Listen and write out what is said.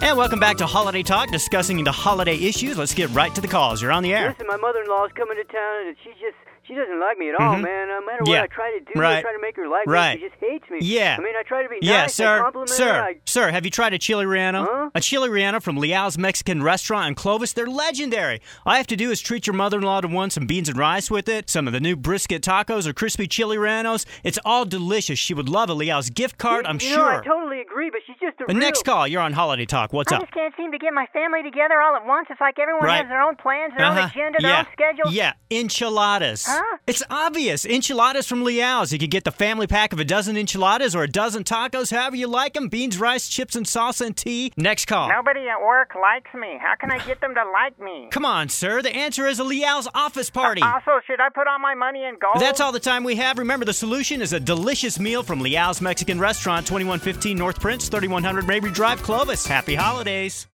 And welcome back to Holiday Talk, discussing the holiday issues. Let's get right to the calls. You're on the air. Listen, my mother-in-law is coming to town, and she doesn't like me at all, man. No matter what I try to do, I try to make her like me. She just hates me. Yeah. I mean, I try to be nice, I compliment her. Sir, have you tried a chili relleno? Huh? A chili relleno from Leal's Mexican Restaurant in Clovis. They're legendary. All you have to do is treat your mother-in-law to some beans and rice with it, some of the new brisket tacos or crispy chili rellenos. It's all delicious. She would love a Leal's gift card, I'm sure. I totally agree, but she's just a Next call, you're on Holiday Talk. What's up? I just can't seem to get my family together all at once. It's like everyone has their own plans, their own agenda, their own schedule. Yeah, enchiladas. Huh? It's obvious. Enchiladas from Leal's. You can get the family pack of a dozen enchiladas or a dozen tacos, however you like them. Beans, rice, chips, and salsa and tea. Next call. Nobody at work likes me. How can I get them to like me? Come on, sir. The answer is a Leal's office party. Also, should I put all my money in gold? That's all the time we have. Remember, the solution is a delicious meal from Leal's Mexican Restaurant, 2115 North Prince, 3100 Mabry Drive, Clovis. Happy holidays.